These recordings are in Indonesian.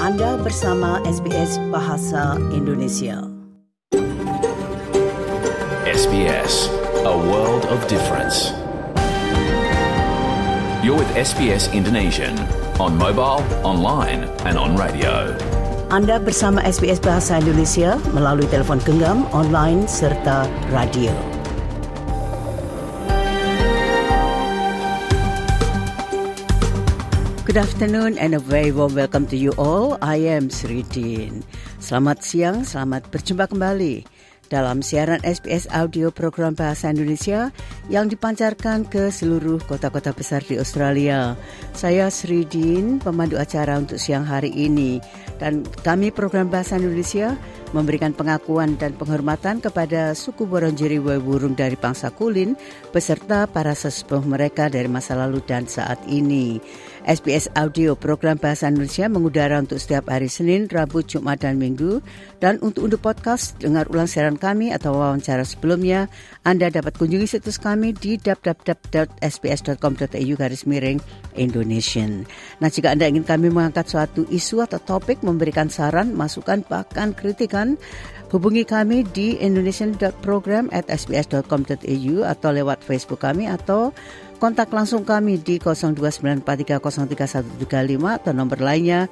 Anda bersama SBS Bahasa Indonesia. SBS, a world of difference. You're with SBS Indonesian on mobile, online and on radio. Anda bersama SBS Bahasa Indonesia melalui telefon genggam, online serta radio. Good afternoon and a very warm welcome to you all. I am Sri Din. Selamat siang, selamat berjumpa kembali dalam siaran SBS Audio Program Bahasa Indonesia yang dipancarkan ke seluruh kota-kota besar di Australia. Saya Sri Din, pemandu acara untuk siang hari ini. Dan kami Program Bahasa Indonesia memberikan pengakuan dan penghormatan kepada suku Wurundjeri Woi-wurrung dari bangsa Kulin beserta para sesepuh mereka dari masa lalu dan saat ini. SBS Audio Program Bahasa Indonesia mengudara untuk setiap hari Senin, Rabu, Jumat, dan Minggu. Dan untuk unduh podcast, dengar ulang siaran kami atau wawancara sebelumnya, Anda dapat kunjungi situs kami di www.sbs.com.au/Indonesian. Nah, jika Anda ingin kami mengangkat suatu isu atau topik, memberikan saran, masukan, bahkan kritikan, hubungi kami di indonesian.program@sbs.com.au atau lewat Facebook kami atau kontak langsung kami di 0293031135 atau nomor lainnya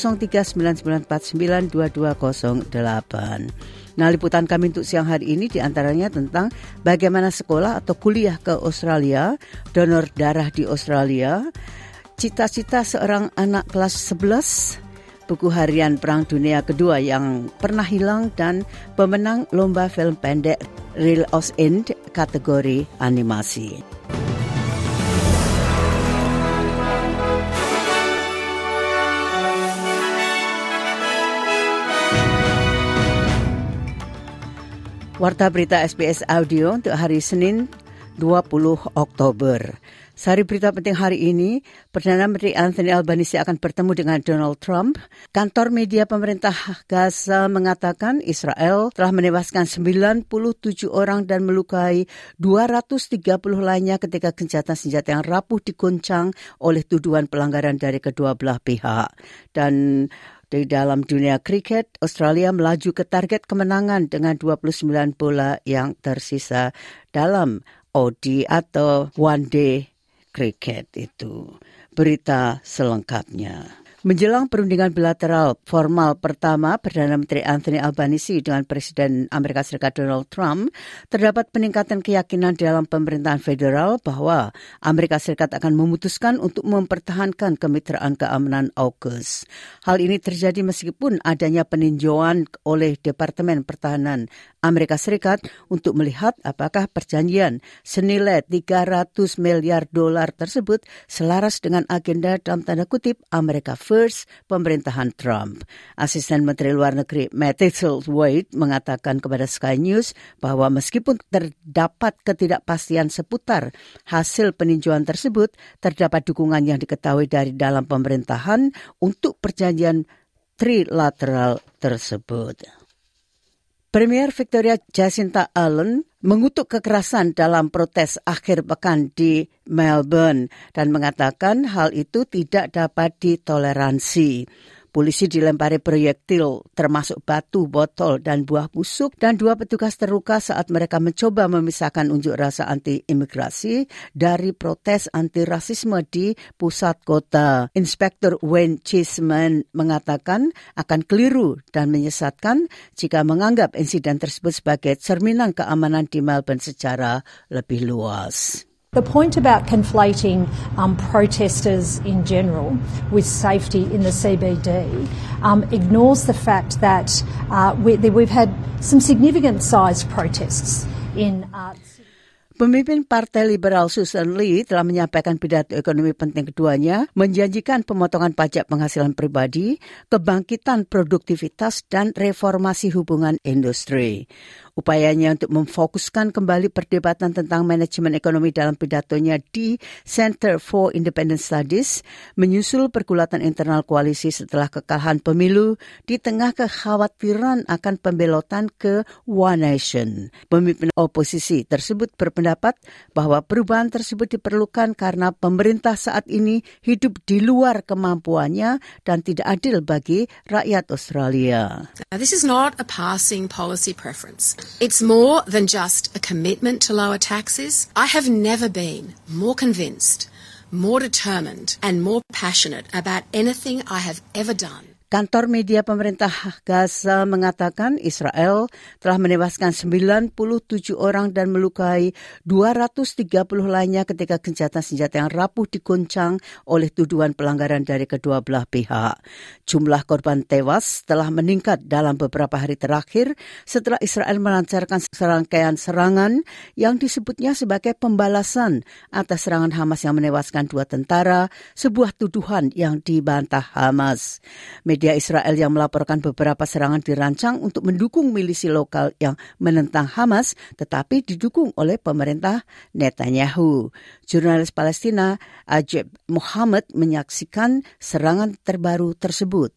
0399492208. Nah, liputan kami untuk siang hari ini diantaranya tentang bagaimana sekolah atau kuliah ke Australia, donor darah di Australia, cita-cita seorang anak kelas 11, buku harian Perang Dunia Kedua yang pernah hilang, dan pemenang lomba film pendek Real Oz End kategori animasi. Warta berita SBS Audio untuk hari Senin 20 Oktober. Sari berita penting hari ini, Perdana Menteri Anthony Albanese akan bertemu dengan Donald Trump. Kantor media pemerintah Gaza mengatakan Israel telah menewaskan 97 orang dan melukai 230 lainnya ketika gencatan senjata yang rapuh diguncang oleh tuduhan pelanggaran dari kedua belah pihak. Dan di dalam dunia kriket, Australia melaju ke target kemenangan dengan 29 bola yang tersisa dalam ODI atau One Day Cricket itu. Berita selengkapnya. Menjelang perundingan bilateral formal pertama Perdana Menteri Anthony Albanese dengan Presiden Amerika Serikat Donald Trump, terdapat peningkatan keyakinan dalam pemerintahan federal bahwa Amerika Serikat akan memutuskan untuk mempertahankan kemitraan keamanan AUKUS. Hal ini terjadi meskipun adanya peninjauan oleh Departemen Pertahanan Amerika Serikat untuk melihat apakah perjanjian senilai $300 miliar tersebut selaras dengan agenda dalam tanda kutip Amerika First pemerintahan Trump. Asisten Menteri Luar Negeri Matt Wade mengatakan kepada Sky News bahwa meskipun terdapat ketidakpastian seputar hasil peninjauan tersebut, terdapat dukungan yang diketahui dari dalam pemerintahan untuk perjanjian trilateral tersebut. Premier Victoria Jacinta Allen mengutuk kekerasan dalam protes akhir pekan di Melbourne dan mengatakan hal itu tidak dapat ditoleransi. Polisi dilempari proyektil termasuk batu, botol, dan buah busuk, dan 2 petugas terluka saat mereka mencoba memisahkan unjuk rasa anti-imigrasi dari protes anti-rasisme di pusat kota. Inspektur Wayne Cheeseman mengatakan akan keliru dan menyesatkan jika menganggap insiden tersebut sebagai cerminan keamanan di Melbourne secara lebih luas. The point about conflating protesters in general with safety in the CBD ignores the fact that we've had some significant sized protests in Pemimpin Partai Liberal Susan Lee telah menyampaikan pidato ekonomi penting keduanya, menjanjikan pemotongan pajak penghasilan pribadi, kebangkitan produktivitas, dan reformasi hubungan industri. Upayanya untuk memfokuskan kembali perdebatan tentang manajemen ekonomi dalam pidatonya di Center for Independent Studies menyusul pergulatan internal koalisi setelah kekalahan pemilu di tengah kekhawatiran akan pembelotan ke One Nation. Pemimpin oposisi tersebut berpendapat bahwa perubahan tersebut diperlukan karena pemerintah saat ini hidup di luar kemampuannya dan tidak adil bagi rakyat Australia. Now, this is not a passing policy preference. It's more than just a commitment to lower taxes. I have never been more convinced, more determined, and more passionate about anything I have ever done. Kantor media pemerintah Gaza mengatakan Israel telah menewaskan 97 orang dan melukai 230 lainnya ketika gencatan senjata yang rapuh diguncang oleh tuduhan pelanggaran dari kedua belah pihak. Jumlah korban tewas telah meningkat dalam beberapa hari terakhir setelah Israel melancarkan serangkaian serangan yang disebutnya sebagai pembalasan atas serangan Hamas yang menewaskan 2 tentara, sebuah tuduhan yang dibantah Hamas. Media Israel yang melaporkan beberapa serangan dirancang untuk mendukung milisi lokal yang menentang Hamas, tetapi didukung oleh pemerintah Netanyahu. Jurnalis Palestina Ajib Muhammad menyaksikan serangan terbaru tersebut.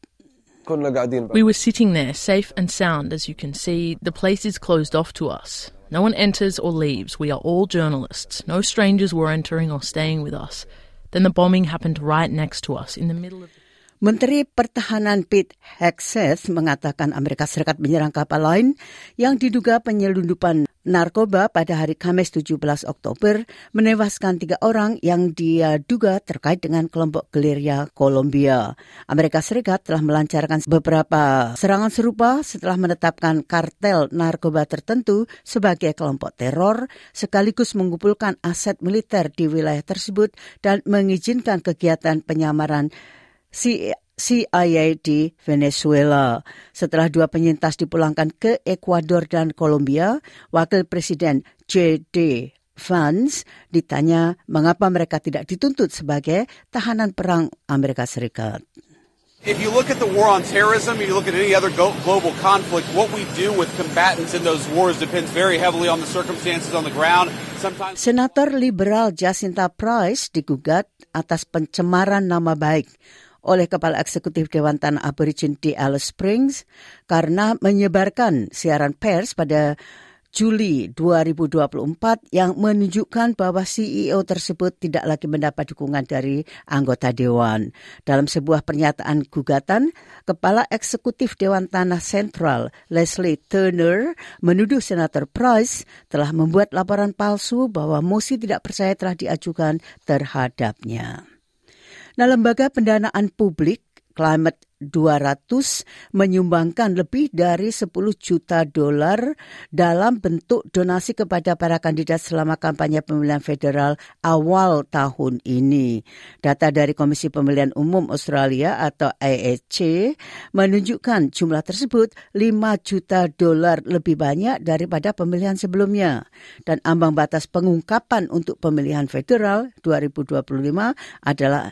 We were sitting there, safe and sound, as you can see. The place is closed off to us. No one enters or leaves. We are all journalists. No strangers were entering or staying with us. Then the bombing happened right next to us, in the middle of... Menteri Pertahanan Pete Hegseth mengatakan Amerika Serikat menyerang kapal lain yang diduga penyelundupan narkoba pada hari Kamis 17 Oktober, menewaskan 3 orang yang dia duga terkait dengan kelompok gerilya Kolombia. Amerika Serikat telah melancarkan beberapa serangan serupa setelah menetapkan kartel narkoba tertentu sebagai kelompok teror, sekaligus mengumpulkan aset militer di wilayah tersebut dan mengizinkan kegiatan penyamaran CIA di Venezuela. Setelah 2 penyintas dipulangkan ke Ekuador dan Kolombia, Wakil Presiden J.D. Vance ditanya mengapa mereka tidak dituntut sebagai tahanan perang Amerika Serikat. If you look at the war on terrorism, you look at any other global conflict, what we do with combatants in those wars depends very heavily on the circumstances on the ground. Senator liberal Jacinta Price digugat atas pencemaran nama baik oleh Kepala Eksekutif Dewan Tanah Aborigin di Alice Springs karena menyebarkan siaran pers pada Juli 2024 yang menunjukkan bahwa CEO tersebut tidak lagi mendapat dukungan dari anggota Dewan. Dalam sebuah pernyataan gugatan, Kepala Eksekutif Dewan Tanah Sentral Leslie Turner menuduh Senator Price telah membuat laporan palsu bahwa mosi tidak percaya telah diajukan terhadapnya. Nah, Lembaga Pendanaan Publik Climate 200 menyumbangkan lebih dari $10 juta dalam bentuk donasi kepada para kandidat selama kampanye pemilihan federal awal tahun ini. Data dari Komisi Pemilihan Umum Australia atau AEC menunjukkan jumlah tersebut $5 juta lebih banyak daripada pemilihan sebelumnya. Dan ambang batas pengungkapan untuk pemilihan federal 2025 adalah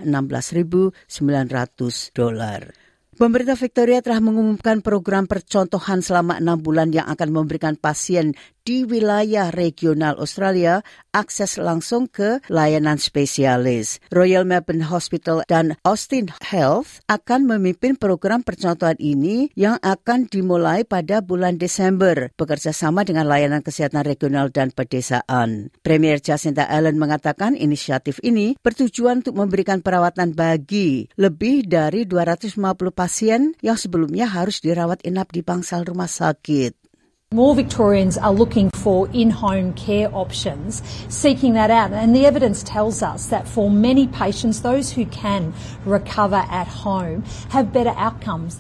$16.900. Pemerintah Victoria telah mengumumkan program percontohan selama 6 bulan yang akan memberikan pasien di wilayah regional Australia akses langsung ke layanan spesialis. Royal Melbourne Hospital dan Austin Health akan memimpin program percontohan ini yang akan dimulai pada bulan Desember, bekerjasama dengan layanan kesehatan regional dan pedesaan. Premier Jacinta Allen mengatakan inisiatif ini bertujuan untuk memberikan perawatan bagi lebih dari 250 pasien yang sebelumnya harus dirawat inap di bangsal rumah sakit. More Victorians are looking for in-home care options, seeking that out. And the evidence tells us that for many patients, those who can recover at home have better outcomes.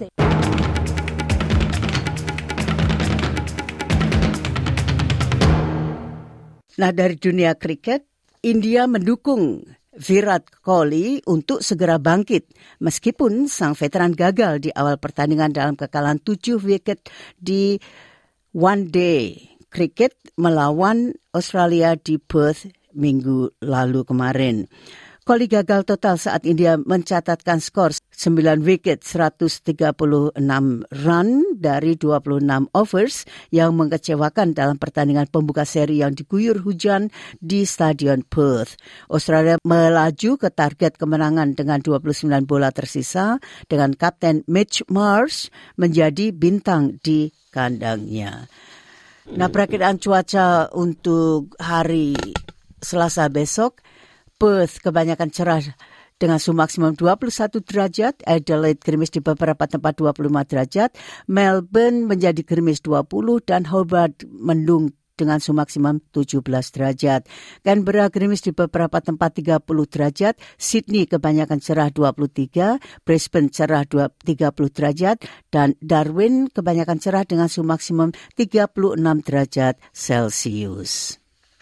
Nah, dari dunia kriket, India mendukung Virat Kohli untuk segera bangkit meskipun sang veteran gagal di awal pertandingan dalam kekalahan 7 wiket di One Day Cricket melawan Australia di Perth minggu lalu kemarin. Kohli gagal total saat India mencatatkan skor 9 wicket 136 run dari 26 overs yang mengecewakan dalam pertandingan pembuka seri yang diguyur hujan di Stadion Perth. Australia melaju ke target kemenangan dengan 29 bola tersisa dengan Kapten Mitch Marsh menjadi bintang di kandangnya. Nah, perakiraan cuaca untuk hari Selasa besok, Perth kebanyakan cerah dengan suhu maksimum 21 derajat, Adelaide gerimis di beberapa tempat 25 derajat, Melbourne menjadi gerimis 20 dan Hobart mendung dengan suhu maksimum 17 derajat. Canberra gerimis di beberapa tempat 30 derajat, Sydney kebanyakan cerah 23, Brisbane cerah 30 derajat, dan Darwin kebanyakan cerah dengan suhu maksimum 36 derajat Celsius.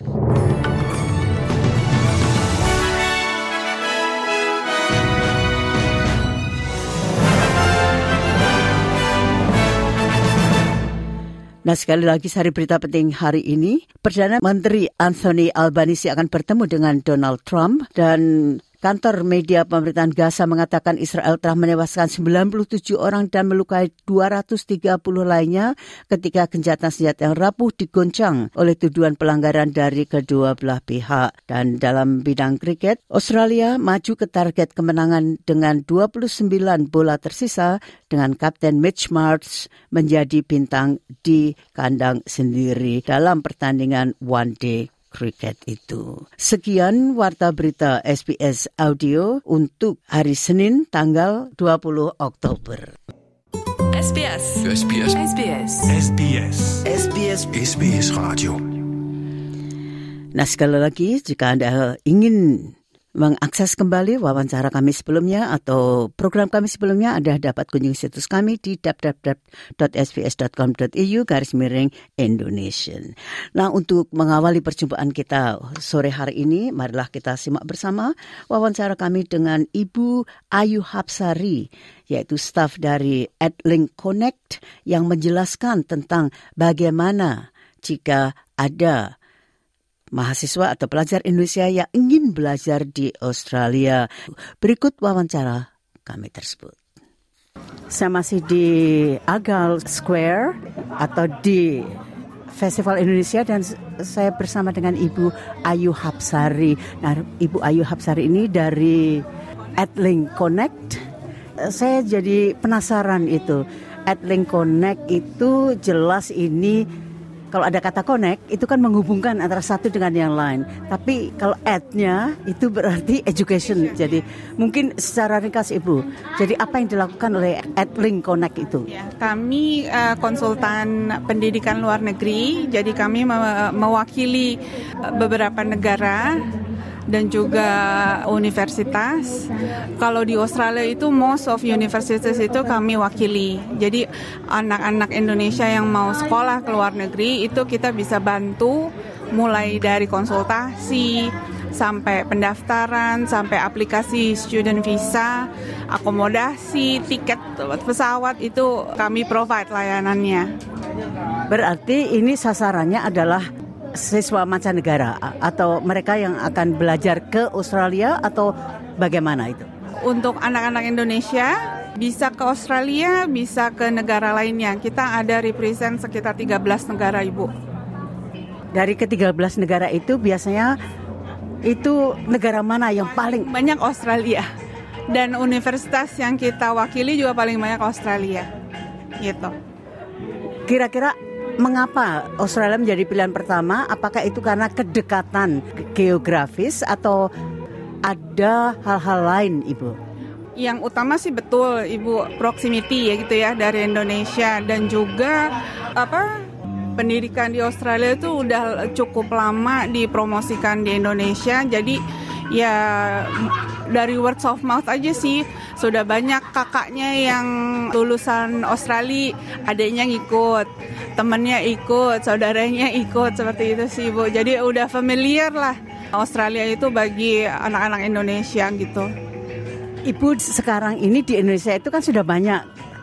Nah, sekali lagi sari berita penting hari ini, Perdana Menteri Anthony Albanese akan bertemu dengan Donald Trump dan kantor media pemerintahan Gaza mengatakan Israel telah menewaskan 97 orang dan melukai 230 lainnya ketika gencatan senjata yang rapuh digoncang oleh tuduhan pelanggaran dari kedua belah pihak. Dan dalam bidang kriket, Australia maju ke target kemenangan dengan 29 bola tersisa dengan Kapten Mitch Marsh menjadi bintang di kandang sendiri dalam pertandingan one day kriket itu. Sekian Warta Berita SBS Audio untuk hari Senin tanggal 20 Oktober. SBS. SBS. SBS. SBS. SBS. SBS Radio. Nah, sekali lagi jika Anda ingin mengakses kembali wawancara kami sebelumnya atau program kami sebelumnya, Anda dapat kunjungi situs kami di www.sbs.com.au/Indonesian. Nah, untuk mengawali perjumpaan kita sore hari ini, marilah kita simak bersama wawancara kami dengan Ibu Ayu Hapsari, yaitu staf dari AdLink Connect yang menjelaskan tentang bagaimana jika ada mahasiswa atau pelajar Indonesia yang ingin belajar di Australia. Berikut wawancara kami tersebut. Saya masih di Argyle Square atau di Festival Indonesia dan saya bersama dengan Ibu Ayu Hapsari. Nah, Ibu Ayu Hapsari ini dari AdLink Connect. Saya jadi penasaran itu. AdLink Connect itu jelas ini, kalau ada kata connect, itu kan menghubungkan antara satu dengan yang lain. Tapi kalau ad-nya itu berarti education. Jadi mungkin secara ringkas Ibu, jadi apa yang dilakukan oleh AdLink Connect itu? Ya, kami konsultan pendidikan luar negeri, jadi kami mewakili beberapa negara dan juga universitas. Kalau di Australia itu most of universities itu kami wakili. Jadi anak-anak Indonesia yang mau sekolah ke luar negeri itu kita bisa bantu mulai dari konsultasi sampai pendaftaran, sampai aplikasi student visa, akomodasi, tiket pesawat itu kami provide layanannya. Berarti ini sasarannya adalah siswa mancanegara atau mereka yang akan belajar ke Australia atau bagaimana itu? Untuk anak-anak Indonesia bisa ke Australia, bisa ke negara lainnya. Kita ada represent sekitar 13 negara, Ibu. Dari ke-13 negara itu biasanya itu negara mana yang paling banyak? Australia. Dan universitas yang kita wakili juga paling banyak Australia. Gitu. Kira-kira mengapa Australia menjadi pilihan pertama? Apakah itu karena kedekatan geografis atau ada hal-hal lain, Ibu? Yang utama sih betul, Ibu, proximity ya gitu ya dari Indonesia, dan juga pendidikan di Australia itu udah cukup lama dipromosikan di Indonesia. Jadi ya dari word of mouth aja sih sudah banyak kakaknya yang lulusan Australia, adiknya ngikut, temennya ikut, saudaranya ikut, seperti itu sih, Bu. Jadi udah familiar lah Australia itu bagi anak-anak Indonesia gitu. Ibu sekarang ini di Indonesia itu kan sudah banyak,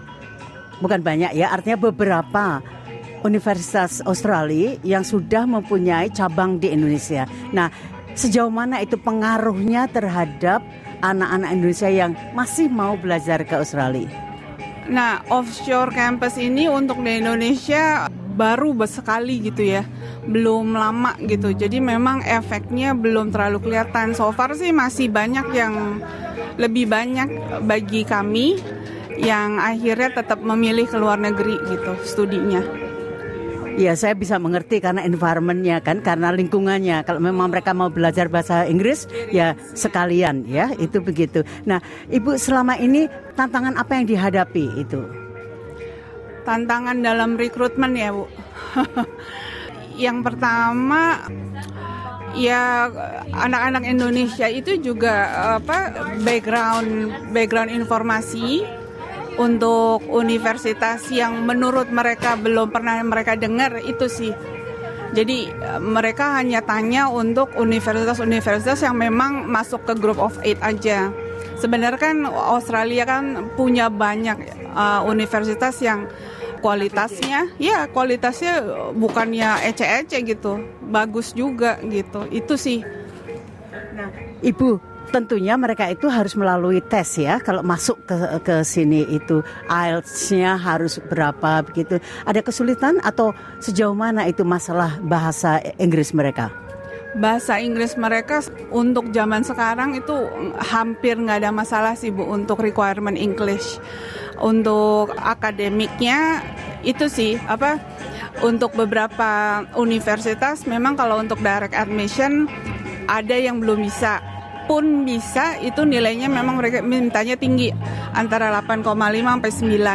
bukan banyak ya, artinya beberapa universitas Australia yang sudah mempunyai cabang di Indonesia. Nah, sejauh mana itu pengaruhnya terhadap anak-anak Indonesia yang masih mau belajar ke Australia? Nah, offshore campus ini untuk di Indonesia baru sekali gitu ya, belum lama gitu. Jadi memang efeknya belum terlalu kelihatan. So far sih masih banyak yang lebih banyak bagi kami yang akhirnya tetap memilih ke luar negeri gitu studinya. Ya, saya bisa mengerti karena environment-nya kan, karena lingkungannya. Kalau memang mereka mau belajar bahasa Inggris, ya sekalian ya, itu begitu. Nah, Ibu selama ini tantangan apa yang dihadapi itu? Tantangan dalam rekrutmen ya, Bu. Yang pertama, ya anak-anak Indonesia itu juga background informasi untuk universitas yang menurut mereka belum pernah mereka dengar itu sih. Jadi mereka hanya tanya untuk universitas-universitas yang memang masuk ke Group of 8 aja. Sebenarnya kan Australia kan punya banyak universitas yang kualitasnya bukannya ece-ece gitu, bagus juga gitu. Itu sih. Nah, Ibu, tentunya mereka itu harus melalui tes ya. Kalau masuk ke sini itu IELTS-nya harus berapa begitu. Ada kesulitan atau sejauh mana itu masalah bahasa Inggris mereka? Bahasa Inggris mereka untuk zaman sekarang itu hampir nggak ada masalah sih, Bu, untuk requirement English. Untuk akademiknya itu sih untuk beberapa universitas memang kalau untuk direct admission ada yang belum bisa. Pun bisa, itu nilainya memang mereka mintanya tinggi, antara 8,5 sampai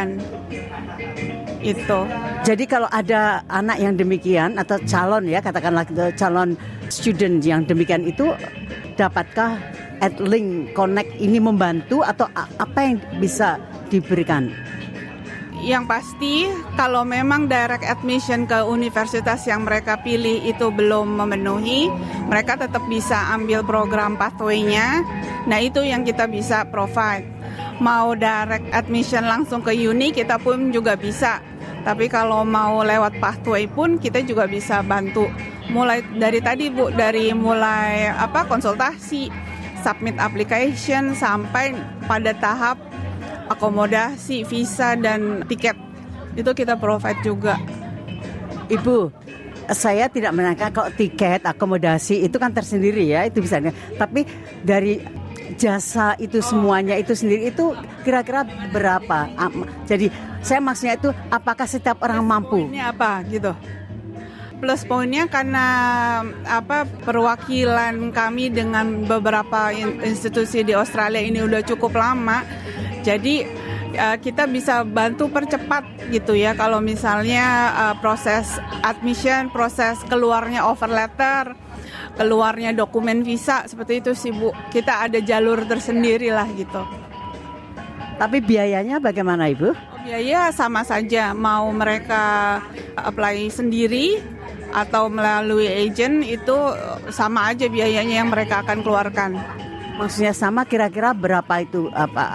9. Itu. Jadi kalau ada anak yang demikian atau calon ya, katakanlah calon student yang demikian itu, dapatkah AdLink Connect ini membantu atau apa yang bisa diberikan? Yang pasti kalau memang direct admission ke universitas yang mereka pilih itu belum memenuhi, mereka tetap bisa ambil program pathway-nya. Nah, itu yang kita bisa provide. Mau direct admission langsung ke uni kita pun juga bisa. Tapi kalau mau lewat pathway pun kita juga bisa bantu. Mulai dari tadi, Bu, dari mulai konsultasi, submit application sampai pada tahap akomodasi, visa, dan tiket. Itu kita provide juga. Ibu, saya tidak menyangka kalau tiket, akomodasi itu kan tersendiri ya, itu bisa. Tapi dari jasa itu semuanya itu sendiri itu kira-kira berapa? Jadi saya maksudnya itu apakah setiap orang mampu? Ini apa gitu? Plus poinnya karena perwakilan kami dengan beberapa institusi di Australia ini udah cukup lama. Jadi kita bisa bantu percepat gitu ya. Kalau misalnya proses admission, proses keluarnya offer letter, keluarnya dokumen visa, seperti itu sih, Bu. Kita ada jalur tersendiri lah gitu. Tapi biayanya bagaimana, Ibu? Biaya sama saja. Mau mereka apply sendiri atau melalui agent itu sama aja biayanya yang mereka akan keluarkan. Maksudnya sama, kira-kira berapa itu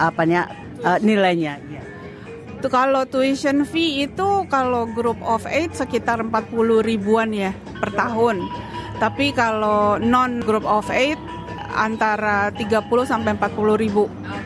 nilainya? Ya. Itu kalau tuition fee itu kalau Group of 8 sekitar 40 ribuan ya per tahun. Tapi kalau non Group of 8 antara 30 sampai 40 ribu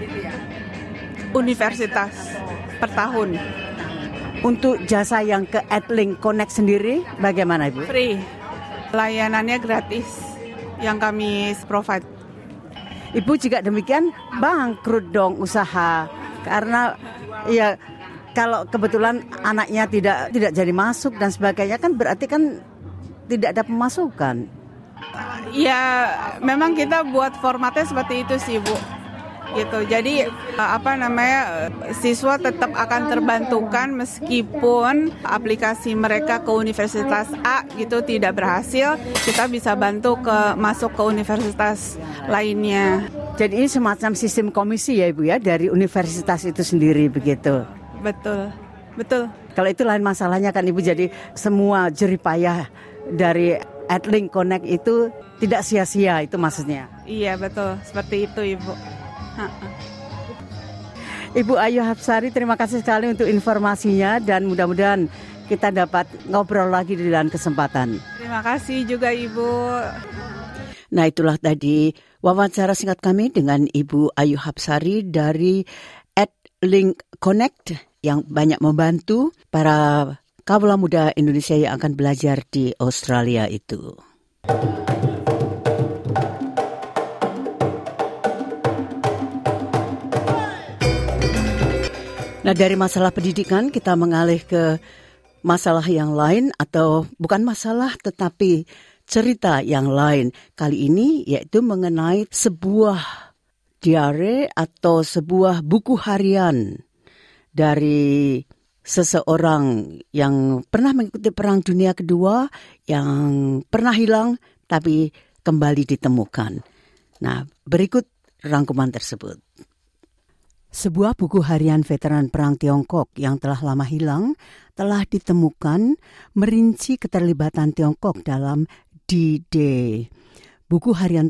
universitas per tahun. Untuk jasa yang ke AdLink Connect sendiri bagaimana, Ibu? Free. Layanannya gratis yang kami provide. Ibu juga demikian bangkrut dong usaha karena ya kalau kebetulan anaknya tidak jadi masuk dan sebagainya kan berarti kan tidak ada pemasukan. Ya memang kita buat formatnya seperti itu sih, Bu. Gitu. Jadi siswa tetap akan terbantukan meskipun aplikasi mereka ke universitas A gitu tidak berhasil, kita bisa bantu masuk ke universitas lainnya. Jadi ini semacam sistem komisi ya, Ibu ya, dari universitas itu sendiri begitu. Betul. Kalau itu lain masalahnya kan, Ibu, jadi semua jeripayah dari AdLink Connect itu tidak sia-sia, itu maksudnya. Iya, betul. Seperti itu, Ibu. Ibu Ayu Hapsari, terima kasih sekali untuk informasinya dan mudah-mudahan kita dapat ngobrol lagi di lain kesempatan. Terima kasih juga, Ibu. Nah, itulah tadi wawancara singkat kami dengan Ibu Ayu Hapsari dari AdLink Connect yang banyak membantu para kawula muda Indonesia yang akan belajar di Australia itu. Nah, dari masalah pendidikan kita mengalih ke masalah yang lain, atau bukan masalah tetapi cerita yang lain. Kali ini yaitu mengenai sebuah diare atau sebuah buku harian dari seseorang yang pernah mengikuti Perang Dunia Kedua, yang pernah hilang tapi kembali ditemukan. Nah, berikut rangkuman tersebut. Sebuah buku harian veteran Perang Tiongkok yang telah lama hilang telah ditemukan merinci keterlibatan Tiongkok dalam D-Day. Buku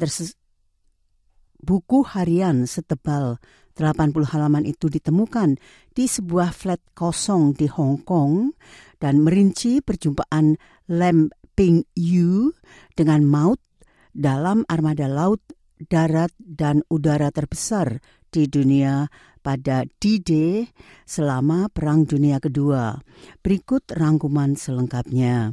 harian setebal 80 halaman itu ditemukan di sebuah flat kosong di Hong Kong dan merinci perjumpaan Lam Ping Yu dengan maut dalam armada laut, darat, dan udara terbesar di dunia pada D-Day selama Perang Dunia Kedua. Berikut rangkuman selengkapnya.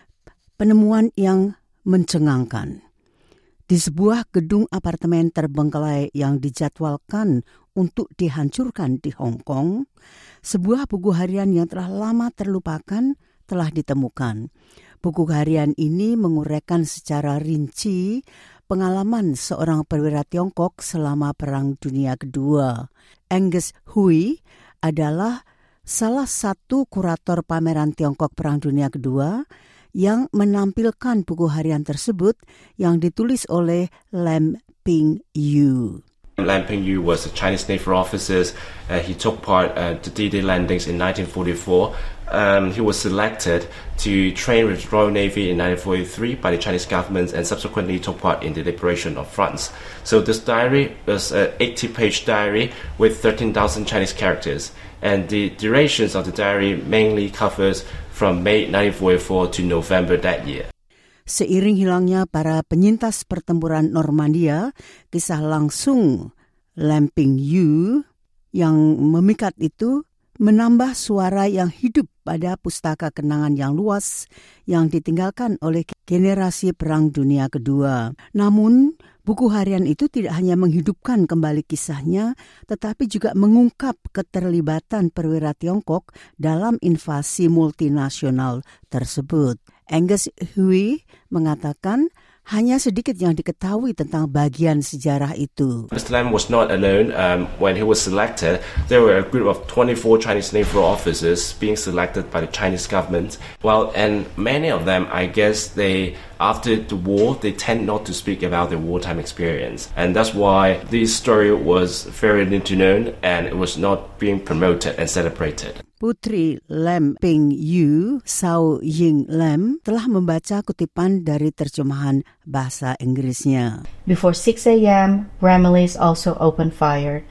Penemuan yang mencengangkan. Di sebuah gedung apartemen terbengkelai yang dijadwalkan untuk dihancurkan di Hong Kong, sebuah buku harian yang telah lama terlupakan telah ditemukan. Buku harian ini menguraikan secara rinci pengalaman seorang perwira Tiongkok selama Perang Dunia Kedua. Angus Hui adalah salah satu kurator pameran Tiongkok Perang Dunia Kedua yang menampilkan buku harian tersebut yang ditulis oleh Lam Ping Yu. Lam Ping Yu was a Chinese naval officer. He took part to D-Day landings in 1944. He was selected to train with the Royal Navy in 1943 by the Chinese government and subsequently took part in the liberation of France. So this diary was an 80-page diary with 13,000 Chinese characters. And the durations of the diary mainly covers from May 1944 to November that year. Seiring hilangnya para penyintas pertempuran Normandia, kisah langsung Lam Ping Yu yang memikat itu menambah suara yang hidup pada pustaka kenangan yang luas yang ditinggalkan oleh generasi Perang Dunia Kedua. Namun, buku harian itu tidak hanya menghidupkan kembali kisahnya, tetapi juga mengungkap keterlibatan perwira Tiongkok dalam invasi multinasional tersebut. Angus Hui mengatakan hanya sedikit yang diketahui tentang bagian sejarah itu. Mr. Lam was not alone. When he was selected, there were a group of 24 Chinese naval officers being selected by the Chinese government. Well, and many of them, I guess, after the war, they tend not to speak about their wartime experience. And that's why this story was very little known and it was not being promoted and celebrated. Putri Lam Ping Yu, Sao Ying Lam, telah membaca kutipan dari terjemahan bahasa Inggrisnya. Before 6 a.m., Ramillies also opened fire.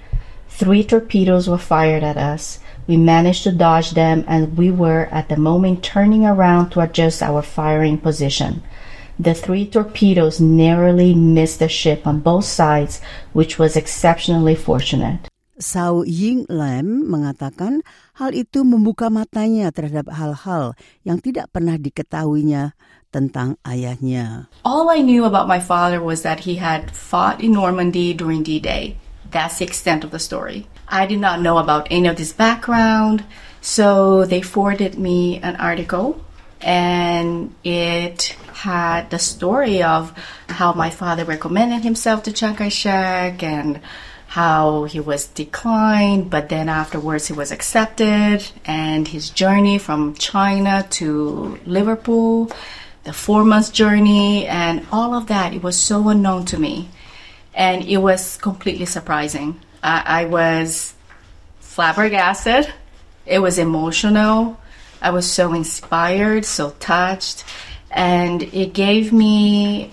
3 torpedoes were fired at us. We managed to dodge them and we were at the moment turning around to adjust our firing position. The 3 torpedoes narrowly missed the ship on both sides, which was exceptionally fortunate. Sao Ying Lam mengatakan hal itu membuka matanya terhadap hal-hal yang tidak pernah diketahuinya tentang ayahnya. All I knew about my father was that he had fought in Normandy during D-Day. That's the extent of the story. I did not know about any of this background, so they forwarded me an article, and it had the story of how my father recommended himself to Chiang Kai-shek and how he was declined, but then afterwards he was accepted, and his journey from China to Liverpool, the 4-month journey, and all of that, it was so unknown to me. And it was completely surprising. I was flabbergasted. It was emotional. I was so inspired, so touched, and it gave me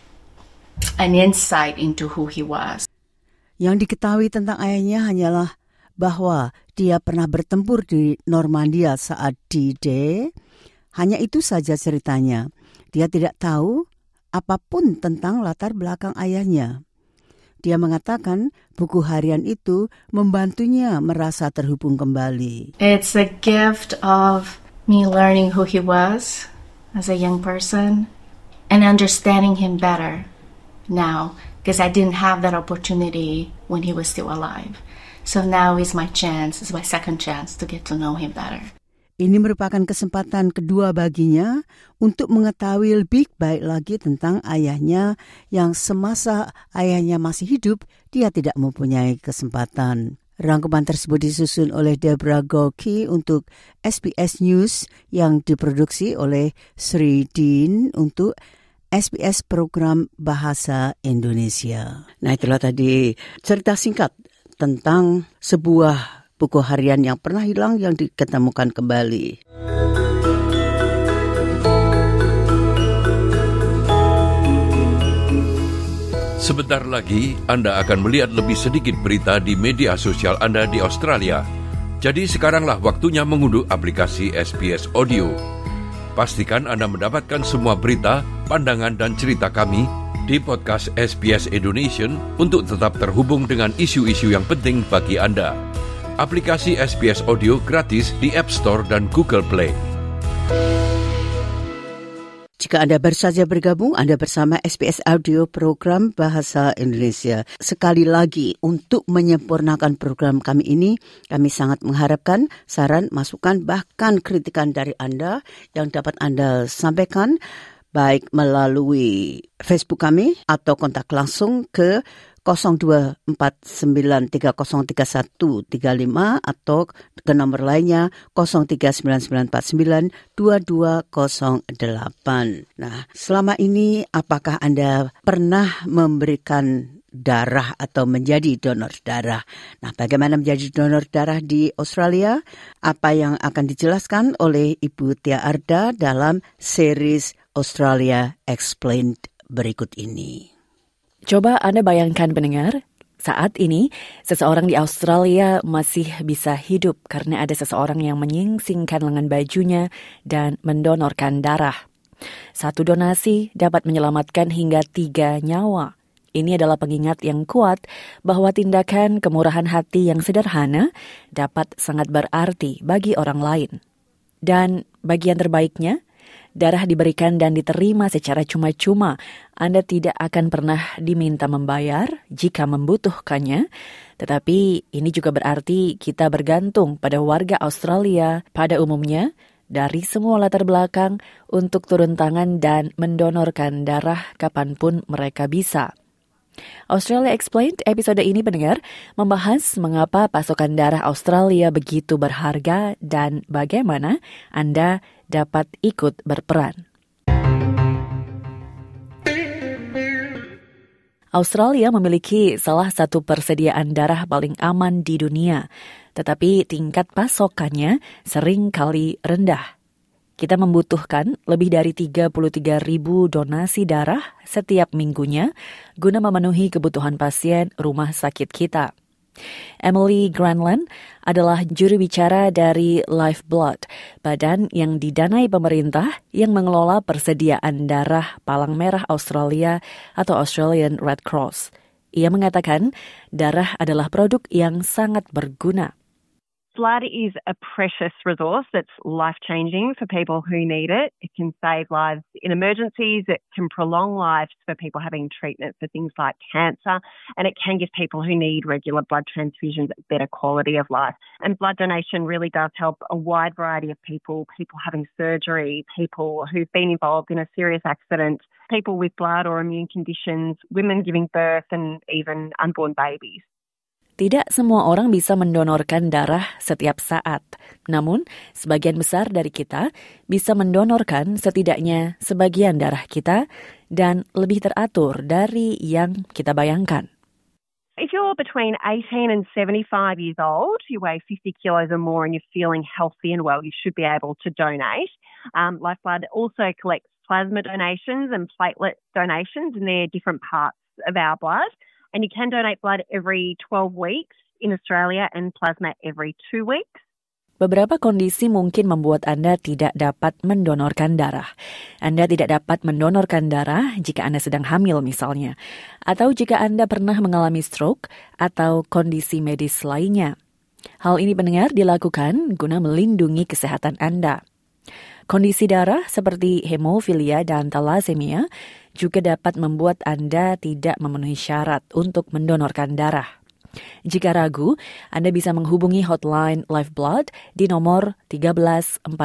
an insight into who he was. Yang diketahui tentang ayahnya hanyalah bahwa dia pernah bertempur di Normandia saat D-Day. Hanya itu saja ceritanya. Dia tidak tahu apapun tentang latar belakang ayahnya. Dia mengatakan buku harian itu membantunya merasa terhubung kembali. It's a gift of me learning who he was as a young person and understanding him better now, because I didn't have that opportunity when he was still alive. So now is my chance, is my second chance to get to know him better. Ini merupakan kesempatan kedua baginya untuk mengetahui lebih baik lagi tentang ayahnya yang semasa ayahnya masih hidup, dia tidak mempunyai kesempatan. Rangkuman tersebut disusun oleh Deborah Gorky untuk SBS News yang diproduksi oleh Sri Dean untuk SBS Program Bahasa Indonesia. Nah, itulah tadi cerita singkat tentang sebuah buku harian yang pernah hilang yang diketemukan kembali. Sebentar lagi Anda akan melihat lebih sedikit berita di media sosial Anda di Australia. Jadi sekaranglah waktunya mengunduh aplikasi SBS Audio. Pastikan Anda mendapatkan semua berita, pandangan dan cerita kami di podcast SBS Indonesia untuk tetap terhubung dengan isu-isu yang penting bagi Anda. Aplikasi SBS Audio gratis di App Store dan Google Play. Jika Anda baru saja bergabung, Anda bersama SBS Audio Program Bahasa Indonesia. Sekali lagi, untuk menyempurnakan program kami ini, kami sangat mengharapkan saran, masukan, bahkan kritikan dari Anda yang dapat Anda sampaikan baik melalui Facebook kami atau kontak langsung ke 0249303135 atau ke nomor lainnya 0399492208. Nah, selama ini apakah Anda pernah memberikan darah atau menjadi donor darah? Nah, bagaimana menjadi donor darah di Australia? Apa yang akan dijelaskan oleh Ibu Tia Arda dalam series Australia Explained berikut ini. Coba Anda bayangkan pendengar, saat ini seseorang di Australia masih bisa hidup karena ada seseorang yang menyingsingkan lengan bajunya dan mendonorkan darah. Satu donasi dapat menyelamatkan hingga 3 nyawa. Ini adalah pengingat yang kuat bahwa tindakan kemurahan hati yang sederhana dapat sangat berarti bagi orang lain. Dan bagian terbaiknya, darah diberikan dan diterima secara cuma-cuma. Anda tidak akan pernah diminta membayar jika membutuhkannya. Tetapi ini juga berarti kita bergantung pada warga Australia pada umumnya dari semua latar belakang untuk turun tangan dan mendonorkan darah kapanpun mereka bisa. Australia Explained episode ini pendengar membahas mengapa pasokan darah Australia begitu berharga dan bagaimana Anda dapat ikut berperan. Australia memiliki salah satu persediaan darah paling aman di dunia, tetapi tingkat pasokannya sering kali rendah. Kita membutuhkan lebih dari 33.000 donasi darah setiap minggunya guna memenuhi kebutuhan pasien rumah sakit kita. Emily Granlund adalah juru bicara dari Lifeblood, badan yang didanai pemerintah yang mengelola persediaan darah Palang Merah Australia atau Australian Red Cross. Ia mengatakan darah adalah produk yang sangat berguna. Blood is a precious resource that's life-changing for people who need it. It can save lives in emergencies. It can prolong lives for people having treatment for things like cancer. And it can give people who need regular blood transfusions a better quality of life. And blood donation really does help a wide variety of people, people having surgery, people who've been involved in a serious accident, people with blood or immune conditions, women giving birth, and even unborn babies. Tidak semua orang bisa mendonorkan darah setiap saat. Namun, sebagian besar dari kita bisa mendonorkan setidaknya sebagian darah kita dan lebih teratur dari yang kita bayangkan. If you're between 18 and 75 years old, you weigh 50 kilos or more and you're feeling healthy and well, you should be able to donate. Lifeblood also collects plasma donations and platelet donations, and they're different parts of our blood. And you can donate blood every 12 weeks in Australia and plasma every 2 weeks. Beberapa kondisi mungkin membuat Anda tidak dapat mendonorkan darah. Anda tidak dapat mendonorkan darah jika Anda sedang hamil misalnya, atau jika Anda pernah mengalami stroke atau kondisi medis lainnya. Hal ini pendengar dilakukan guna melindungi kesehatan Anda. Kondisi darah seperti hemofilia dan thalassemia juga dapat membuat Anda tidak memenuhi syarat untuk mendonorkan darah. Jika ragu, Anda bisa menghubungi hotline Lifeblood di nomor 13 14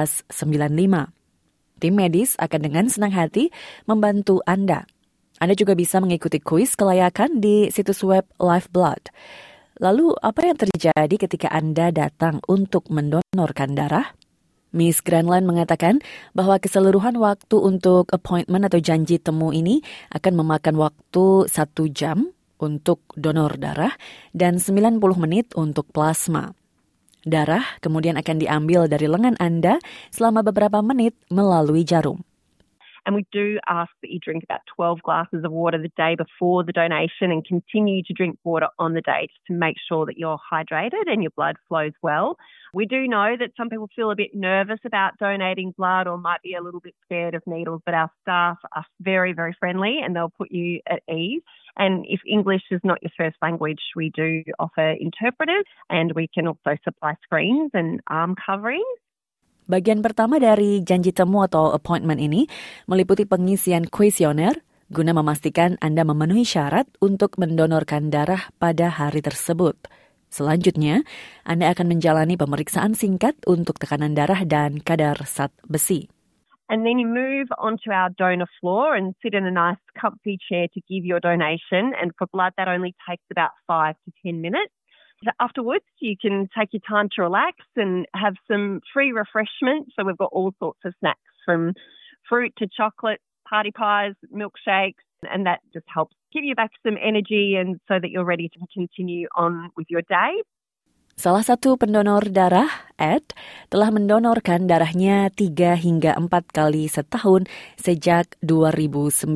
95. Tim medis akan dengan senang hati membantu Anda. Anda juga bisa mengikuti kuis kelayakan di situs web Lifeblood. Lalu, apa yang terjadi ketika Anda datang untuk mendonorkan darah? Miss Granland mengatakan bahwa keseluruhan waktu untuk appointment atau janji temu ini akan memakan waktu 1 jam untuk donor darah dan 90 menit untuk plasma. Darah kemudian akan diambil dari lengan Anda selama beberapa menit melalui jarum. And we do ask that you drink about 12 glasses of water the day before the donation and continue to drink water on the day just to make sure that you're hydrated and your blood flows well. We do know that some people feel a bit nervous about donating blood or might be a little bit scared of needles, but our staff are very, very friendly and they'll put you at ease. And if English is not your first language, we do offer interpreters and we can also supply screens and arm coverings. Bagian pertama dari janji temu atau appointment ini meliputi pengisian kuesioner guna memastikan Anda memenuhi syarat untuk mendonorkan darah pada hari tersebut. Selanjutnya, Anda akan menjalani pemeriksaan singkat untuk tekanan darah dan kadar zat besi. And then you move onto our donor floor and sit in a nice comfy chair to give your donation. And for blood, that only takes about 5 to 10 minutes. Afterwards, you can take your time to relax and have some free refreshments. So we've got all sorts of snacks from fruit to chocolate, party pies, milkshakes, and that just helps give you back some energy and so that you're ready to continue on with your day. Salah satu pendonor darah, Ed, telah mendonorkan darahnya 3 hingga 4 kali setahun sejak 2009.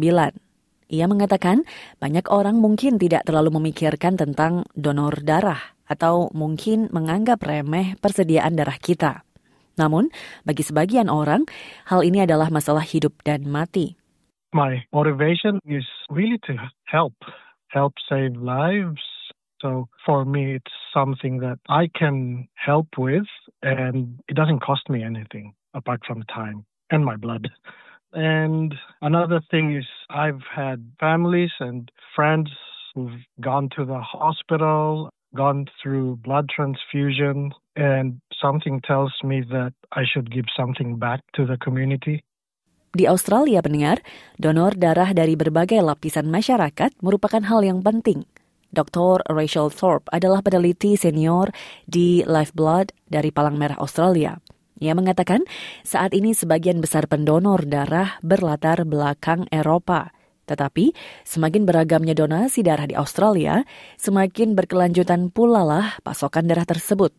Ia mengatakan banyak orang mungkin tidak terlalu memikirkan tentang donor darah atau mungkin menganggap remeh persediaan darah kita. Namun, bagi sebagian orang, hal ini adalah masalah hidup dan mati. My motivation is really to help save lives. So for me, it's something that I can help with, and it doesn't cost me anything apart from time and my blood. And another thing is I've had families and friends who've gone to the hospital, gone through blood transfusion, and something tells me that I should give something back to the community. Di Australia, pendengar, donor darah dari berbagai lapisan masyarakat merupakan hal yang penting. Dr. Rachel Thorpe adalah peneliti senior di Lifeblood dari Palang Merah Australia. Ia mengatakan saat ini sebagian besar pendonor darah berlatar belakang Eropa. Tetapi semakin beragamnya donasi darah di Australia, semakin berkelanjutan pula lah pasokan darah tersebut.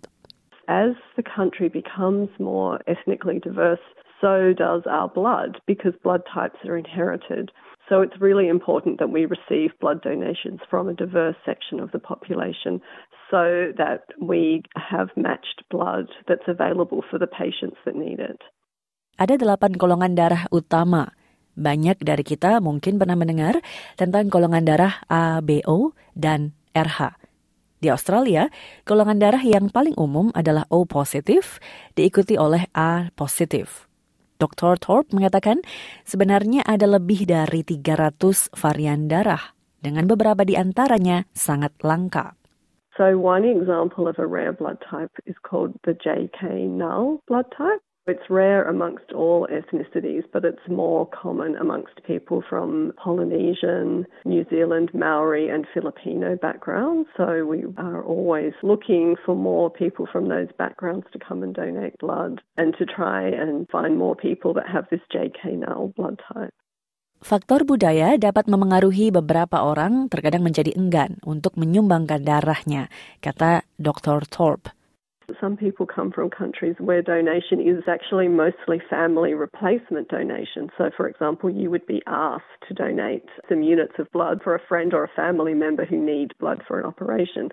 As the country becomes more ethnically diverse, so does our blood, because blood types are inherited. So it's really important that we receive blood donations from a diverse section of the population so that we have matched blood that's available for the patients that need it. Ada 8 golongan darah utama. Banyak dari kita mungkin pernah mendengar tentang golongan darah A, B, O, dan RH. Di Australia, golongan darah yang paling umum adalah O positif, diikuti oleh A positif. Dr. Thorpe mengatakan sebenarnya ada lebih dari 300 varian darah, dengan beberapa di antaranya sangat langka. So one example of a rare blood type is called the JK null blood type. It's rare amongst all ethnicities, but it's more common amongst people from Polynesian, New Zealand, Maori and Filipino backgrounds. So we are always looking for more people from those backgrounds to come and donate blood and to try and find more people that have this JK null blood type. Faktor budaya dapat memengaruhi beberapa orang terkadang menjadi enggan untuk menyumbangkan darahnya, kata Dr. Thorpe. Some people come from countries where donation is actually mostly family replacement donation. So, for example, you would be asked to donate some units of blood for a friend or a family member who need blood for an operation.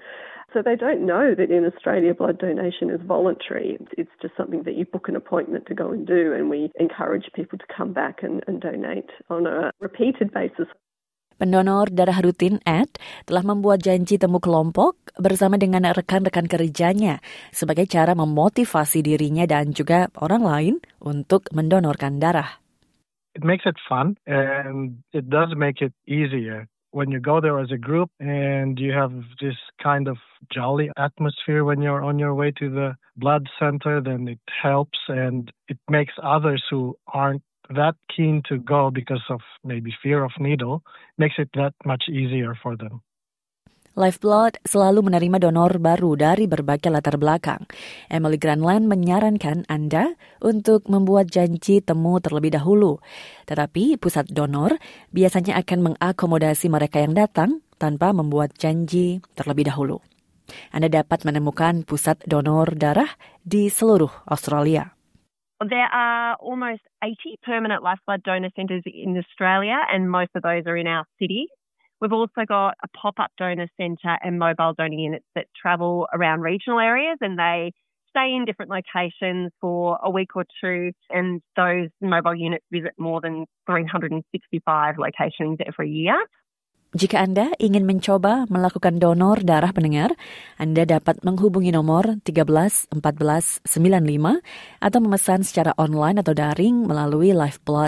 So they don't know that in Australia blood donation is voluntary. It's just something that you book an appointment to go and do, and we encourage people to come back and donate on a repeated basis. Pendonor darah rutin Ed telah membuat janji temu kelompok bersama dengan rekan-rekan kerjanya sebagai cara memotivasi dirinya dan juga orang lain untuk mendonorkan darah. It makes it fun and it does make it easier. When you go there as a group and you have this kind of jolly atmosphere when you're on your way to the blood center, then it helps and it makes others who aren't that keen to go because of maybe fear of needle, makes it that much easier for them. Lifeblood selalu menerima donor baru dari berbagai latar belakang. Emily Granland menyarankan Anda untuk membuat janji temu terlebih dahulu. Tetapi pusat donor biasanya akan mengakomodasi mereka yang datang tanpa membuat janji terlebih dahulu. Anda dapat menemukan pusat donor darah di seluruh Australia. There are almost 80 permanent lifeblood donor centres in Australia, and most of those are in our city. We've also got a pop-up donor centre and mobile donor units that travel around regional areas, and they stay in different locations for a week or two, and those mobile units visit more than 365 locations every year. Jika Anda ingin mencoba melakukan donor darah pendengar, Anda dapat menghubungi nomor 13 14 95 atau memesan secara online atau daring melalui